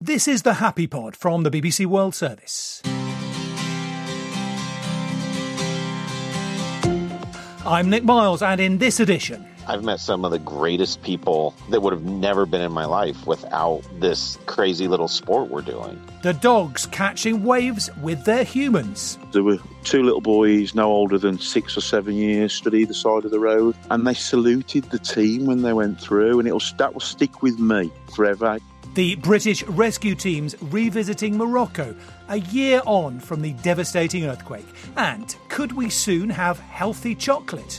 This is the Happy Pod from the BBC World Service. I'm Nick Miles, and in this edition... I've met some of the greatest people that would have never been in my life without this crazy little sport we're doing. The dogs catching waves with their humans. There were two little boys, no older than 6 or 7 years, stood either side of the road, and they saluted the team when they went through, and that will stick with me forever. The British rescue teams revisiting Morocco a year on from the devastating earthquake. And could we soon have healthy chocolate?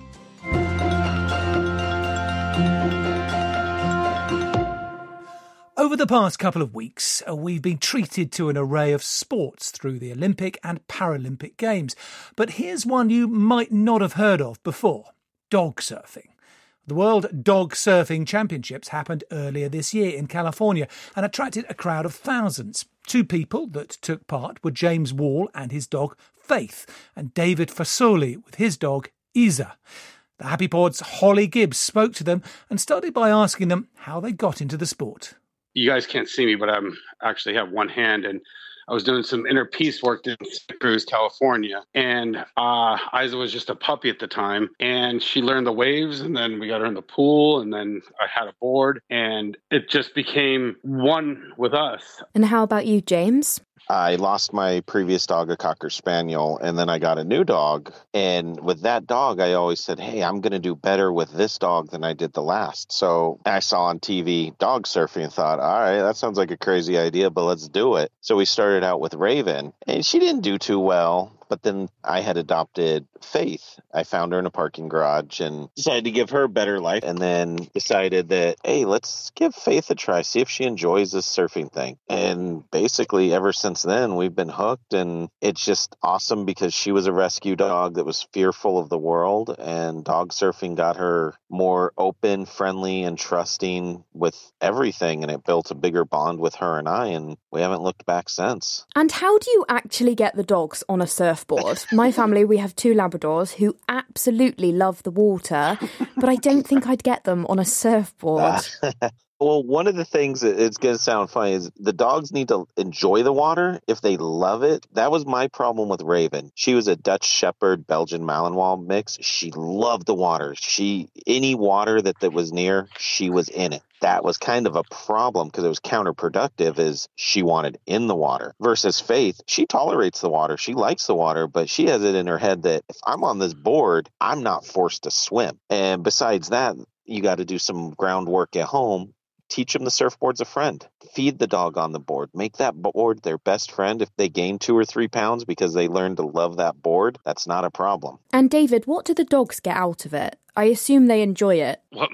Over the past couple of weeks, we've been treated to an array of sports through the Olympic and Paralympic Games. But here's one you might not have heard of before: dog surfing. The World Dog Surfing Championships happened earlier this year in California and attracted a crowd of thousands. Two people that took part were James Wall and his dog Faith, and David Fasoli with his dog Isa. The Happy Pod's Holly Gibbs spoke to them and started by asking them how they got into the sport. You guys can't see me, but I actually have one hand, and I was doing some inner peace work in Santa Cruz, California, and Isa was just a puppy at the time, and she learned the waves, and then we got her in the pool, and then I had a board, and it just became one with us. And how about you, James? I lost my previous dog, a Cocker Spaniel, and then I got a new dog. And with that dog, I always said, hey, I'm going to do better with this dog than I did the last. So I saw on TV dog surfing and thought, all right, that sounds like a crazy idea, but let's do it. So we started out with Raven, and she didn't do too well. But then I had adopted Faith. I found her in a parking garage and decided to give her a better life, and then decided that, hey, let's give Faith a try, see if she enjoys this surfing thing. And basically ever since then, we've been hooked, and it's just awesome because she was a rescue dog that was fearful of the world, and dog surfing got her more open, friendly, and trusting with everything, and it built a bigger bond with her and I, and we haven't looked back since. And how do you actually get the dogs on a surfboard? My family, we have 2 Labradors who absolutely love the water, but I don't think I'd get them on a surfboard. Well, one of the things that it's going to sound funny is the dogs need to enjoy the water if they love it. That was my problem with Raven. She was a Dutch Shepherd, Belgian Malinois mix. She loved the water. Any water that was near, she was in it. That was kind of a problem because it was counterproductive, is she wanted in the water. Versus Faith, she tolerates the water. She likes the water, but she has it in her head that if I'm on this board, I'm not forced to swim. And besides that, you got to do some groundwork at home. Teach them the surfboard's a friend. Feed the dog on the board. Make that board their best friend. If they gain 2 or 3 pounds because they learn to love that board, that's not a problem. And David, what do the dogs get out of it? I assume they enjoy it. Well,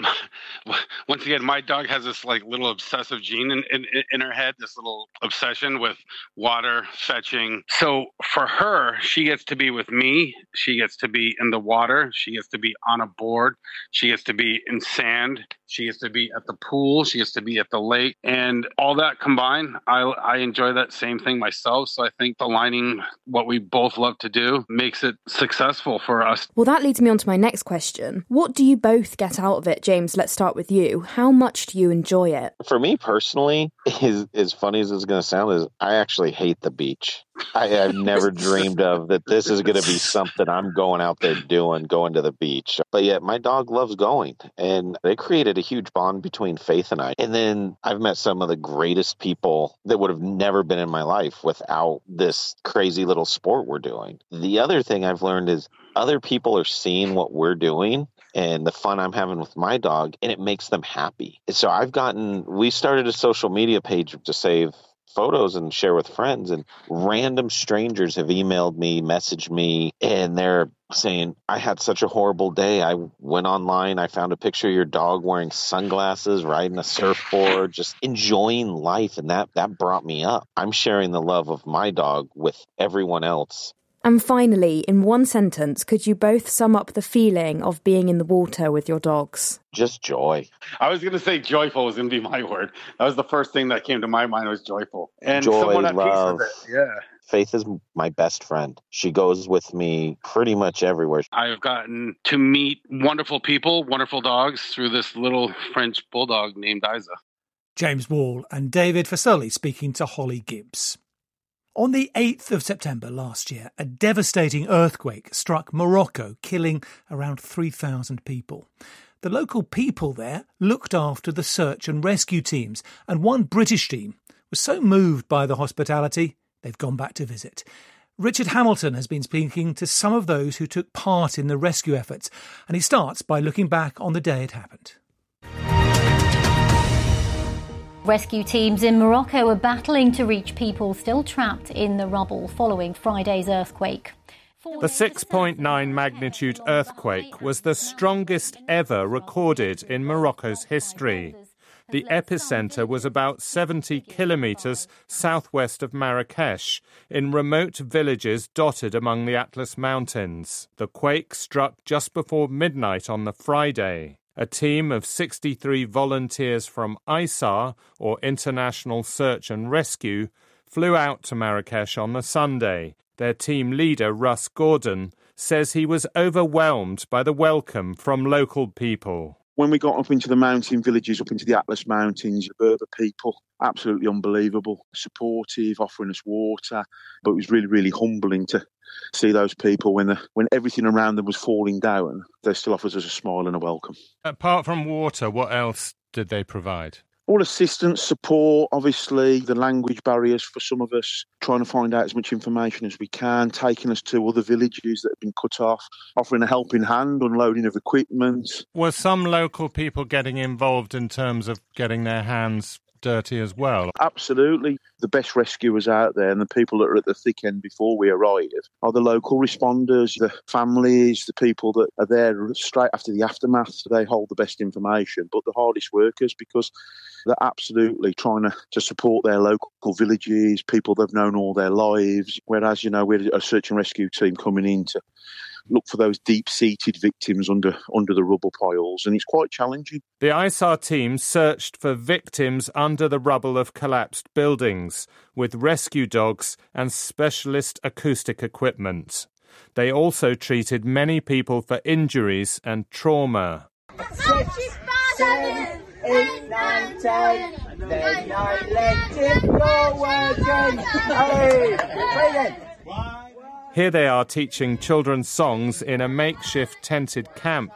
once again, my dog has this little obsessive gene in her head, this little obsession with water, fetching. So for her, she gets to be with me. She gets to be in the water. She gets to be on a board. She gets to be in sand. She gets to be at the pool. She gets to be at the lake. And all that combined, I enjoy that same thing myself. So I think aligning what we both love to do makes it successful for us. Well, that leads me on to my next question. What do you both get out of it? James, let's start with you. How much do you enjoy it? For me personally, as funny as it's going to sound, is I actually hate the beach. I've never dreamed of that this is going to be something I'm going out there doing, going to the beach. But yet my dog loves going, and they created a huge bond between Faith and I. And then I've met some of the greatest people that would have never been in my life without this crazy little sport we're doing. The other thing I've learned is other people are seeing what we're doing and the fun I'm having with my dog, and it makes them happy. So we started a social media page to save photos and share with friends, and random strangers have emailed me, messaged me, and they're saying, I had such a horrible day. I went online, I found a picture of your dog wearing sunglasses, riding a surfboard, just enjoying life, and that brought me up. I'm sharing the love of my dog with everyone else. And finally, in one sentence, could you both sum up the feeling of being in the water with your dogs? Just joy. I was going to say joyful was going to be my word. That was the first thing that came to my mind, was joyful. And joy, someone at love. peace with it. Yeah. Faith is my best friend. She goes with me pretty much everywhere. I've gotten to meet wonderful people, wonderful dogs through this little French bulldog named Isa. James Wall and David Fasoli speaking to Holly Gibbs. On the 8th of September last year, a devastating earthquake struck Morocco, killing around 3,000 people. The local people there looked after the search and rescue teams, and one British team was so moved by the hospitality, they've gone back to visit. Richard Hamilton has been speaking to some of those who took part in the rescue efforts, and he starts by looking back on the day it happened. Rescue teams in Morocco are battling to reach people still trapped in the rubble following Friday's earthquake. The 6.9 magnitude earthquake was the strongest ever recorded in Morocco's history. The epicentre was about 70 kilometres southwest of Marrakesh, in remote villages dotted among the Atlas Mountains. The quake struck just before midnight on the Friday. A team of 63 volunteers from ISAR, or International Search and Rescue, flew out to Marrakesh on the Sunday. Their team leader, Russ Gordon, says he was overwhelmed by the welcome from local people. When we got up into the mountain villages, up into the Atlas Mountains, the Berber people, absolutely unbelievable, supportive, offering us water. But it was really, really humbling to see those people when everything around them was falling down. They still offered us a smile and a welcome. Apart from water, what else did they provide? All assistance, support, obviously, the language barriers for some of us, trying to find out as much information as we can, taking us to other villages that have been cut off, offering a helping hand, unloading of equipment. Were some local people getting involved in terms of getting their hands dirty as well? Absolutely. The best rescuers out there and the people that are at the thick end before we arrive are the local responders, the families, the people that are there straight after the aftermath. They hold the best information, but the hardest workers, because they're absolutely trying to support their local villages, people they've known all their lives. Whereas, we're a search and rescue team coming in to look for those deep-seated victims under the rubble piles, and it's quite challenging. The ISAR team searched for victims under the rubble of collapsed buildings with rescue dogs and specialist acoustic equipment. They also treated many people for injuries and trauma. 6, 7, 8, 9, 10. They're not letting go working. Hey, play it. Here they are teaching children's songs in a makeshift tented camp.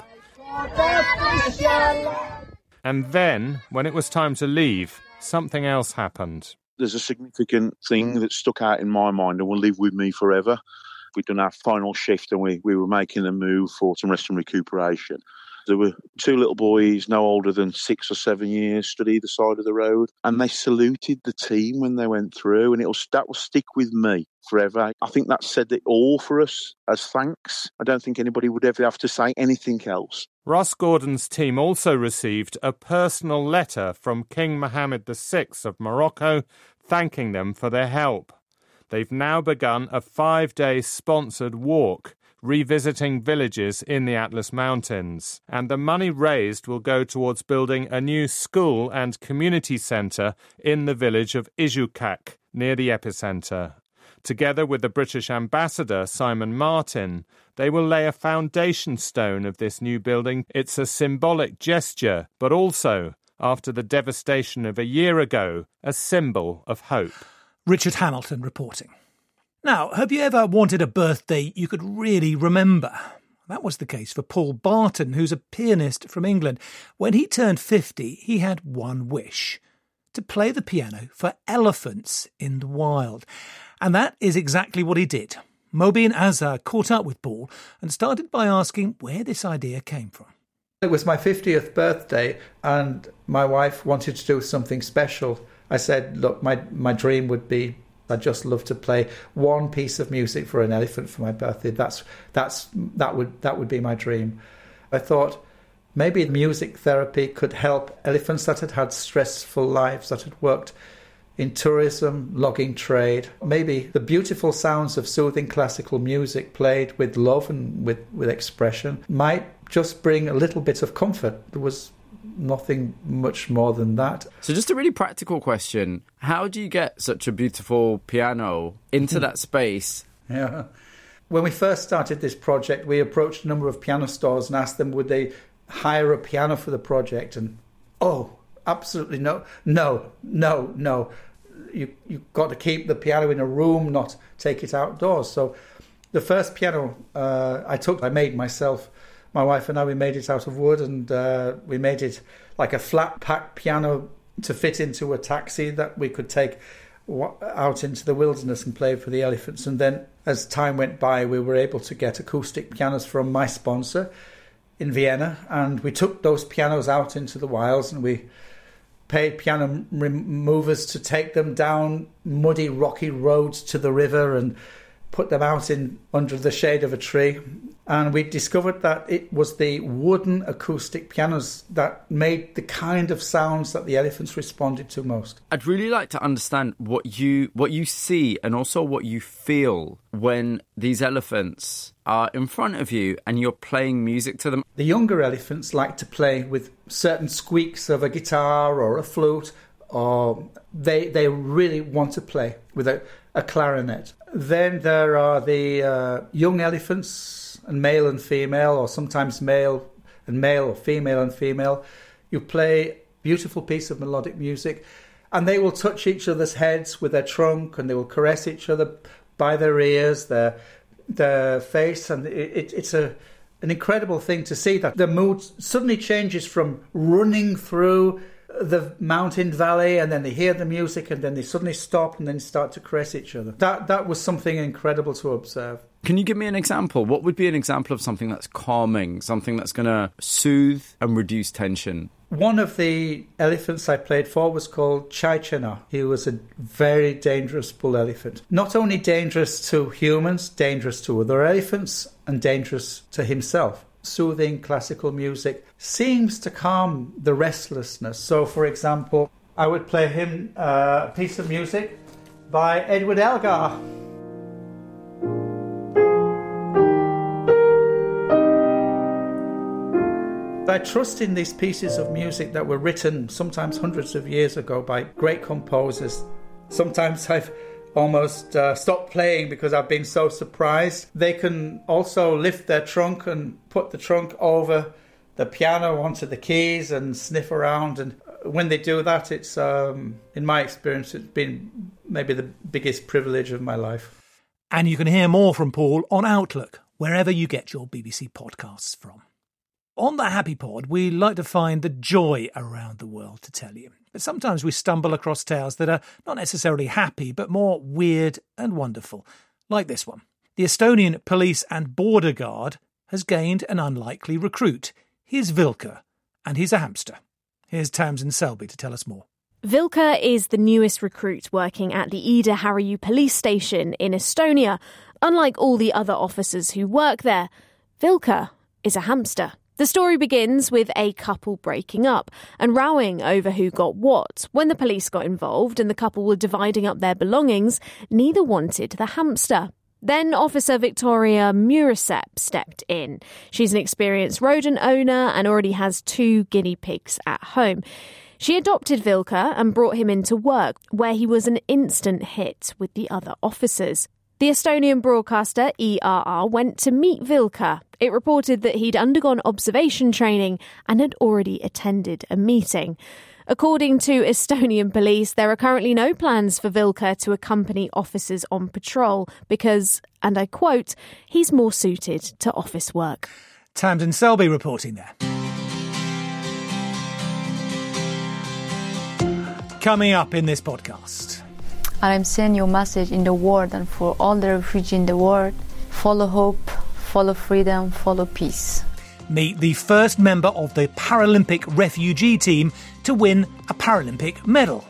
And then, when it was time to leave, something else happened. There's a significant thing that stuck out in my mind and will live with me forever. We'd done our final shift and we were making a move for some rest and recuperation. There were 2 little boys, no older than 6 or 7 years, stood either side of the road, and they saluted the team when they went through, and that will stick with me forever. I think that said it all for us as thanks. I don't think anybody would ever have to say anything else. Ross Gordon's team also received a personal letter from King Mohammed VI of Morocco thanking them for their help. They've now begun a 5-day sponsored walk revisiting villages in the Atlas Mountains, and the money raised will go towards building a new school and community centre in the village of Ijoukak, near the epicentre. Together with the British ambassador, Simon Martin, they will lay a foundation stone of this new building. It's a symbolic gesture, but also, after the devastation of a year ago, a symbol of hope. Richard Hamilton reporting. Now, have you ever wanted a birthday you could really remember? That was the case for Paul Barton, who's a pianist from England. When he turned 50, he had one wish: to play the piano for elephants in the wild. And that is exactly what he did. Mobeen Azhar caught up with Paul and started by asking where this idea came from. It was my 50th birthday and my wife wanted to do something special. I said, look, my dream would be, I'd just love to play one piece of music for an elephant for my birthday. That would be my dream. I thought maybe music therapy could help elephants that had had stressful lives, that had worked in tourism, logging trade. Maybe the beautiful sounds of soothing classical music played with love and with expression might just bring a little bit of comfort. There was nothing much more than that. So just a really practical question. How do you get such a beautiful piano into that space? Yeah. When we first started this project, we approached a number of piano stores and asked them would they hire a piano for the project. And absolutely no. You've got to keep the piano in a room, not take it outdoors. So the first piano I made myself. My wife and I, we made it out of wood, and we made it like a flat pack piano to fit into a taxi that we could take out into the wilderness and play for the elephants. And then as time went by, we were able to get acoustic pianos from my sponsor in Vienna, and we took those pianos out into the wilds, and we paid piano movers to take them down muddy, rocky roads to the river and put them out under the shade of a tree. And we discovered that it was the wooden acoustic pianos that made the kind of sounds that the elephants responded to most. I'd really like to understand what you see and also what you feel when these elephants are in front of you and you're playing music to them. The younger elephants like to play with certain squeaks of a guitar or a flute, or they really want to play with a clarinet. Then there are the young elephants, and male and female, or sometimes male and male, or female and female. You play a beautiful piece of melodic music, and they will touch each other's heads with their trunk, and they will caress each other by their ears, their face, and it's an incredible thing to see that the mood suddenly changes from running through the mountain valley, and then they hear the music, and then they suddenly stop and then start to caress each other. That was something incredible to observe. Can you give me an example? What would be an example of something that's calming, something that's going to soothe and reduce tension? One of the elephants I played for was called Chaichana. He was a very dangerous bull elephant. Not only dangerous to humans, dangerous to other elephants, and dangerous to himself. Soothing classical music seems to calm the restlessness. So, for example, I would play him a piece of music by Edward Elgar. I trust in these pieces of music that were written sometimes hundreds of years ago by great composers. Sometimes I've almost stopped playing because I've been so surprised. They can also lift their trunk and put the trunk over the piano onto the keys and sniff around. And when they do that, it's, in my experience, it's been maybe the biggest privilege of my life. And you can hear more from Paul on Outlook, wherever you get your BBC podcasts from. On the Happy Pod, we like to find the joy around the world to tell you. But sometimes we stumble across tales that are not necessarily happy, but more weird and wonderful, like this one. The Estonian Police and Border Guard has gained an unlikely recruit. Here's Vilka, and he's a hamster. Here's Tamsin Selby to tell us more. Vilka is the newest recruit working at the Ida-Harju police station in Estonia. Unlike all the other officers who work there, Vilka is a hamster. The story begins with a couple breaking up and rowing over who got what. When the police got involved and the couple were dividing up their belongings, neither wanted the hamster. Then Officer Victoria Murasep stepped in. She's an experienced rodent owner and already has 2 guinea pigs at home. She adopted Vilka and brought him into work, where he was an instant hit with the other officers. The Estonian broadcaster ERR went to meet Vilka. It reported that he'd undergone observation training and had already attended a meeting. According to Estonian police, there are currently no plans for Vilka to accompany officers on patrol because, and I quote, he's more suited to office work. Tamsin Selby reporting there. Coming up in this podcast. I'm sending your message in the world and for all the refugees in the world. Follow hope, follow freedom, follow peace. Meet the first member of the Paralympic refugee team to win a Paralympic medal.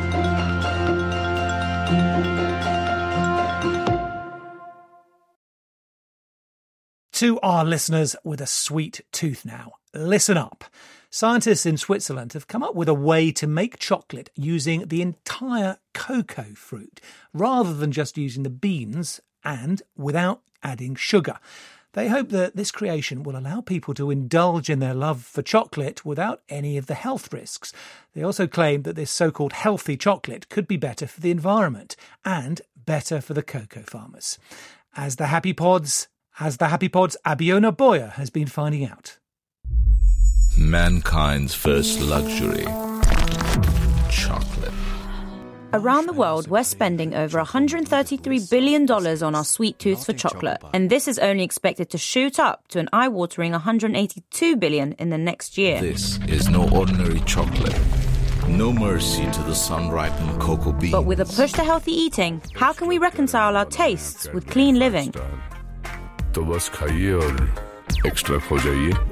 To our listeners with a sweet tooth now, listen up. Scientists in Switzerland have come up with a way to make chocolate using the entire cocoa fruit, rather than just using the beans and without adding sugar. They hope that this creation will allow people to indulge in their love for chocolate without any of the health risks. They also claim that this so-called healthy chocolate could be better for the environment and better for the cocoa farmers. As the Happy Pod's Abiona Boyer has been finding out. Mankind's first luxury chocolate. Around the world, we're spending over $133 billion on our sweet tooth for chocolate, and this is only expected to shoot up to an eye-watering $182 billion in the next year. This is no ordinary chocolate. No mercy to the sun-ripened cocoa beans. But with a push to healthy eating, how can we reconcile our tastes with clean living? तो बस खाइए और extra हो जाइए.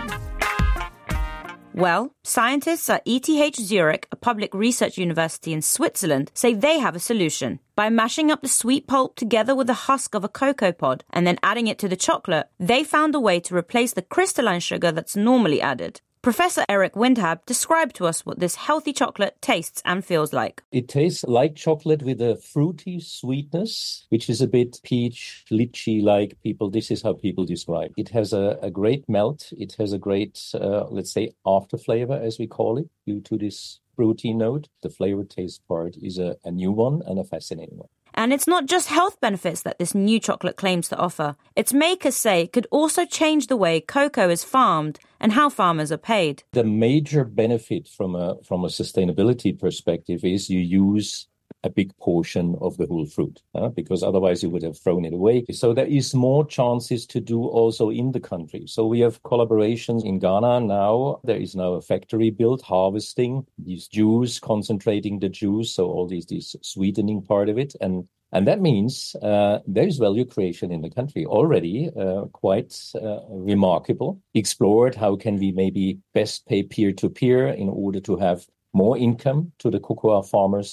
Well, scientists at ETH Zurich, a public research university in Switzerland, say they have a solution. By mashing up the sweet pulp together with the husk of a cocoa pod and then adding it to the chocolate, they found a way to replace the crystalline sugar that's normally added. Professor Eric Windhab described to us what this healthy chocolate tastes and feels like. It tastes like chocolate with a fruity sweetness, which is a bit peach, lychee-like. This is how people describe it. It has a great melt. It has a great, let's say, after flavor, as we call it, due to this fruity note. The flavor taste part is a new one and a fascinating one. And it's not just health benefits that this new chocolate claims to offer. Its makers say it could also change the way cocoa is farmed and how farmers are paid. The major benefit from a sustainability perspective is you use a big portion of the whole fruit, because otherwise you would have thrown it away. So there is more chances to do also in the country. So we have collaborations in Ghana now. There is now a factory built, harvesting these juice, concentrating the juice, so all these sweetening part of it. And that means there is value creation in the country already, quite remarkable. Explored how can we maybe best pay peer-to-peer in order to have more income to the cocoa farmers.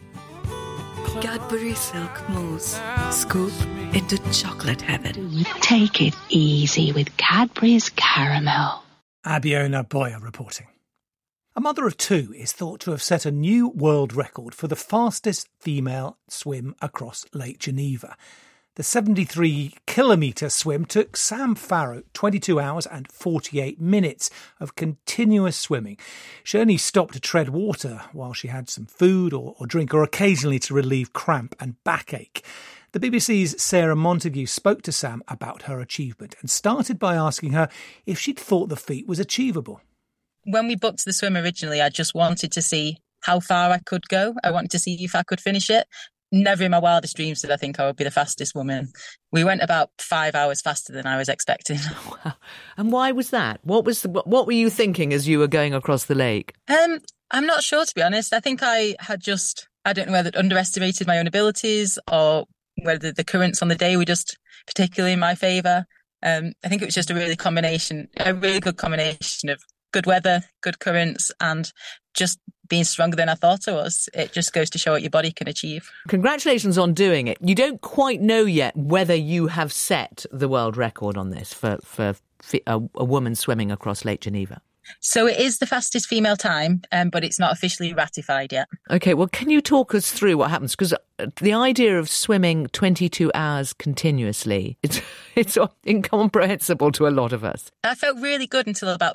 Cadbury Silk Mousse. Scoop into chocolate heaven. Take it easy with Cadbury's Caramel. Abiona Boyer reporting. A mother of two is thought to have set a new world record for the fastest female swim across Lake Geneva. The 73-kilometre swim took Sam Farrow 22 hours and 48 minutes of continuous swimming. She only stopped to tread water while she had some food or drink, or occasionally to relieve cramp and backache. The BBC's Sarah Montague spoke to Sam about her achievement and started by asking her if she'd thought the feat was achievable. When we booked the swim originally, I just wanted to see how far I could go. I wanted to see if I could finish it. Never in my wildest dreams did I think I would be the fastest woman. We went about 5 hours faster than I was expecting. Wow. And why was that? What were you thinking as you were going across the lake? I'm not sure, to be honest. I think I had I don't know whether I'd underestimated my own abilities or whether the currents on the day were just particularly in my favour. I think it was just a really good combination of good weather, good currents, and just being stronger than I thought I was. It just goes to show what your body can achieve. Congratulations on doing it. You don't quite know yet whether you have set the world record on this for a woman swimming across Lake Geneva. So it is the fastest female time, but it's not officially ratified yet. OK, well, can you talk us through what happens? Because the idea of swimming 22 hours continuously, it's incomprehensible to a lot of us. I felt really good until about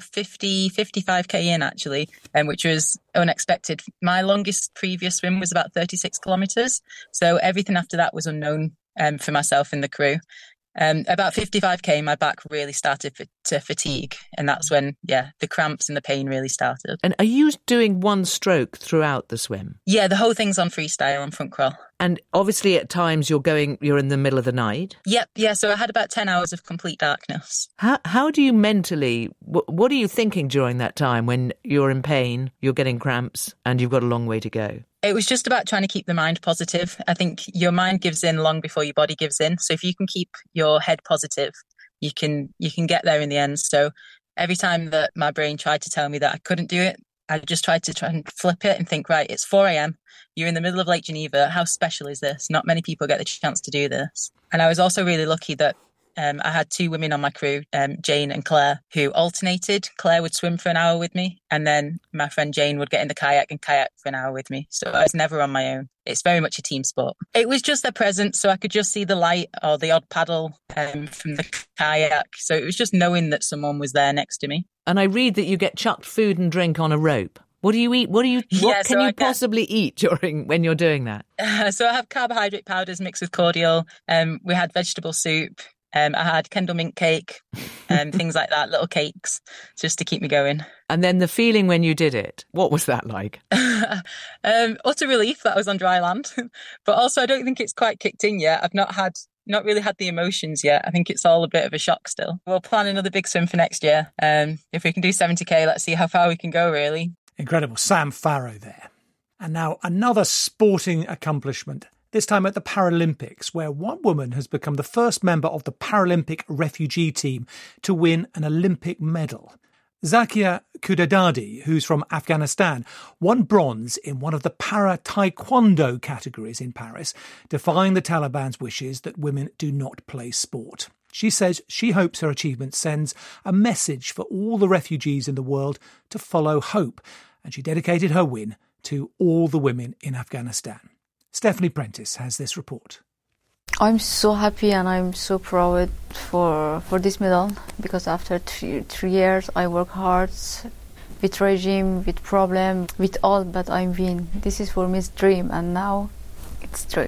55k in, actually, which was unexpected. My longest previous swim was about 36 kilometres. So everything after that was unknown for myself and the crew. About 55k, my back really started to fatigue. And that's when, the cramps and the pain really started. And are you doing one stroke throughout the swim? Yeah, the whole thing's on freestyle on front crawl. And obviously at times you're in the middle of the night? Yep, yeah, so I had about 10 hours of complete darkness. How do you mentally, what are you thinking during that time when you're in pain, you're getting cramps, and you've got a long way to go? It was just about trying to keep the mind positive. I think your mind gives in long before your body gives in. So if you can keep your head positive, you can get there in the end. So every time that my brain tried to tell me that I couldn't do it, I just tried to try and flip it and think, right, it's 4 a.m. You're in the middle of Lake Geneva. How special is this? Not many people get the chance to do this. And I was also really lucky that I had two women on my crew, Jane and Claire, who alternated. Claire would swim for an hour with me, and then my friend Jane would get in the kayak and kayak for an hour with me. So I was never on my own. It's very much a team sport. It was just their presence, so I could just see the light or the odd paddle from the kayak. So it was just knowing that someone was there next to me. And I read that you get chucked food and drink on a rope. What do you eat? What can you possibly eat when you're doing that? So I have carbohydrate powders mixed with cordial. We had vegetable soup. I had Kendal mint cake and things like that, little cakes, just to keep me going. And then the feeling when you did it, what was that like? Utter relief that I was on dry land. But also, I don't think it's quite kicked in yet. I've not really had the emotions yet. I think it's all a bit of a shock still. We'll plan another big swim for next year. If we can do 70k, let's see how far we can go, really. Incredible. Sam Farrow there. And now another sporting accomplishment, this time at the Paralympics, where one woman has become the first member of the Paralympic refugee team to win an Olympic medal. Zakia Kudadadi, who's from Afghanistan, won bronze in one of the para-taekwondo categories in Paris, defying the Taliban's wishes that women do not play sport. She says she hopes her achievement sends a message for all the refugees in the world to follow hope, and she dedicated her win to all the women in Afghanistan. Stephanie Prentice has this report. I'm so happy and I'm so proud for this medal, because after 3 years I work hard with regime, with problem, with all, but I win. This is for me a dream, and now it's true.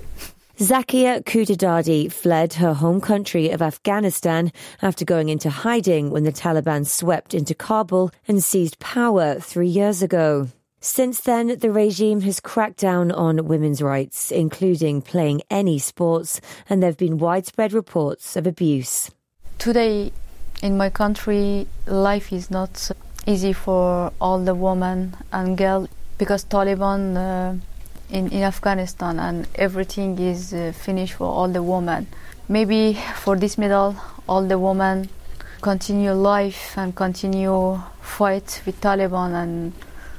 Zakia Kudadadi fled her home country of Afghanistan after going into hiding when the Taliban swept into Kabul and seized power 3 years ago. Since then, the regime has cracked down on women's rights, including playing any sports, and there have been widespread reports of abuse. Today, in my country, life is not easy for all the women and girls, because Taliban in Afghanistan, and everything is finished for all the women. Maybe for this medal, all the women continue life and continue fight with Taliban, and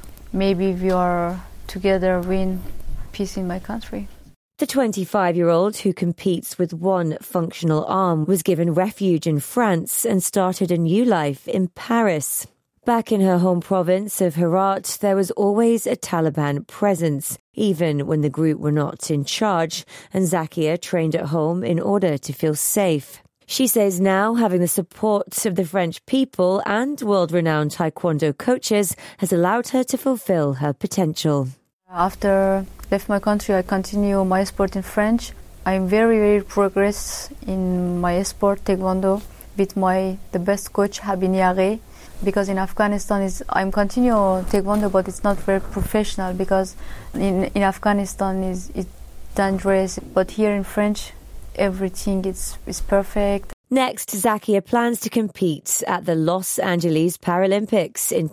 maybe we are together win peace in my country. The 25-year-old, who competes with one functional arm, was given refuge in France and started a new life in Paris. Back in her home province of Herat, there was always a Taliban presence, even when the group were not in charge, and Zakia trained at home in order to feel safe. She says now having the support of the French people and world-renowned taekwondo coaches has allowed her to fulfill her potential. After I left my country, I continue my sport in French. I'm very progress in my sport, taekwondo, with the best coach, Habib Niare. Because in Afghanistan, I'm continue taekwondo, but it's not very professional, because in Afghanistan it's dangerous. But here in French, everything is perfect. Next, Zakia plans to compete at the Los Angeles Paralympics in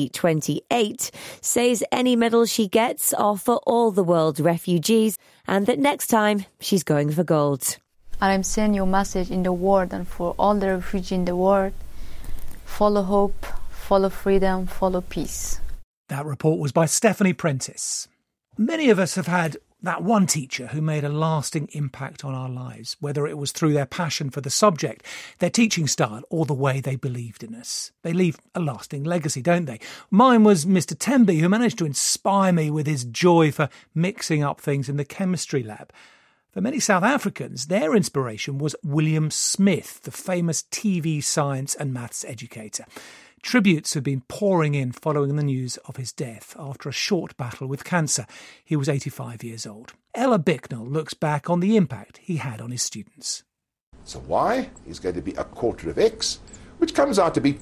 2028, says any medal she gets are for all the world's refugees, and that next time she's going for gold. And I'm sending you a message in the world, and for all the refugees in the world: follow hope, follow freedom, follow peace. That report was by Stephanie Prentice. Many of us have had that one teacher who made a lasting impact on our lives, whether it was through their passion for the subject, their teaching style, or the way they believed in us. They leave a lasting legacy, don't they? Mine was Mr. Temby, who managed to inspire me with his joy for mixing up things in the chemistry lab. For many South Africans, their inspiration was William Smith, the famous TV science and maths educator. Tributes have been pouring in following the news of his death after a short battle with cancer. He was 85 years old. Ella Bicknell looks back on the impact he had on his students. So Y is going to be a quarter of X, which comes out to be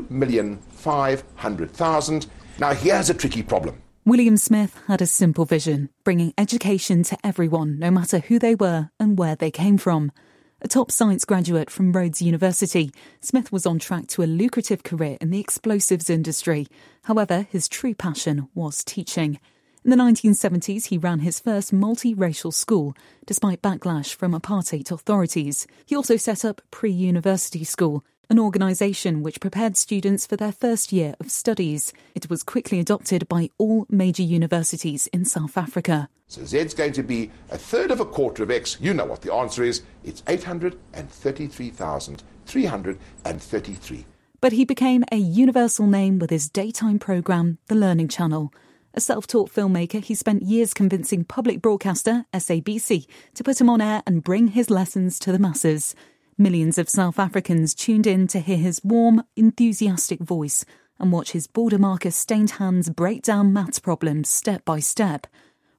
2,500,000. Now here's a tricky problem. William Smith had a simple vision, bringing education to everyone, no matter who they were and where they came from. A top science graduate from Rhodes University, Smith was on track to a lucrative career in the explosives industry. However, his true passion was teaching. In the 1970s, he ran his first multiracial school, despite backlash from apartheid authorities. He also set up Pre-University School, an organisation which prepared students for their first year of studies. It was quickly adopted by all major universities in South Africa. So Z's going to be a third of a quarter of X. You know what the answer is. It's 833,333. But he became a universal name with his daytime programme, The Learning Channel. A self-taught filmmaker, he spent years convincing public broadcaster SABC to put him on air and bring his lessons to the masses. Millions of South Africans tuned in to hear his warm, enthusiastic voice and watch his border marker-stained hands break down maths problems step by step.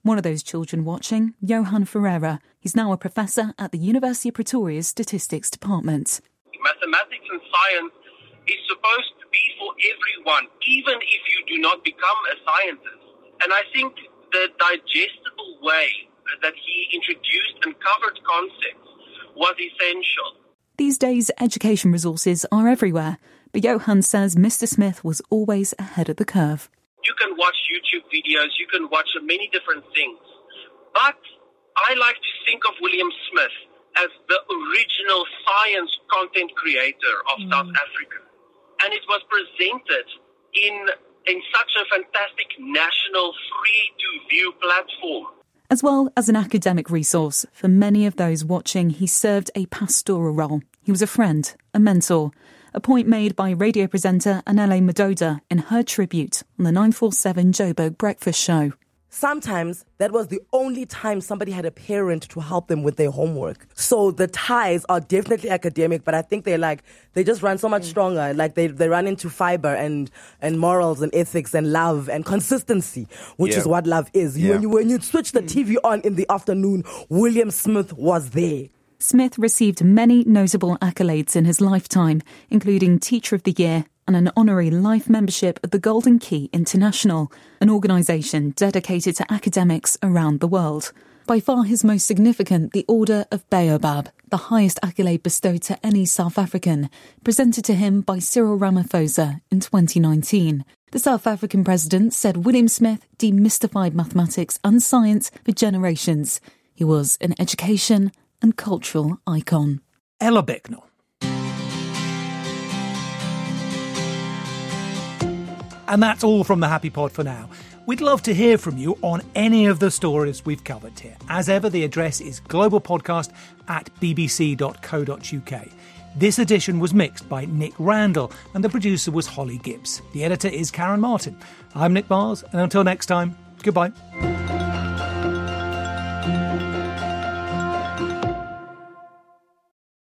One of those children watching, Johan Ferreira. He's now a professor at the University of Pretoria's Statistics Department. Mathematics and science is supposed to be for everyone, even if you do not become a scientist. And I think the digestible way that he introduced and covered concepts was essential. These days, education resources are everywhere, but Johan says Mr. Smith was always ahead of the curve. You can watch YouTube videos, you can watch many different things, but I like to think of William Smith as the original science content creator of South Africa. And it was presented in such a fantastic national free-to-view platform. As well as an academic resource, for many of those watching, he served a pastoral role. He was a friend, a mentor, a point made by radio presenter Anele Madoda in her tribute on the 947 Joburg Breakfast Show. Sometimes that was the only time somebody had a parent to help them with their homework. So the ties are definitely academic, but I think they just run so much stronger. Like they run into fiber and morals and ethics and love and consistency, which is what love is. Yeah. When you switch the TV on in the afternoon, William Smith was there. Smith received many notable accolades in his lifetime, including Teacher of the Year and an honorary life membership of the Golden Key International, an organisation dedicated to academics around the world. By far his most significant, the Order of Baobab, the highest accolade bestowed to any South African, presented to him by Cyril Ramaphosa in 2019. The South African president said William Smith demystified mathematics and science for generations. He was an education and cultural icon. Ella Bicknell. And that's all from the Happy Pod for now. We'd love to hear from you on any of the stories we've covered here. As ever, the address is globalpodcast@bbc.co.uk. This edition was mixed by Nick Randall and the producer was Holly Gibbs. The editor is Karen Martin. I'm Nick Mars, and until next time, goodbye.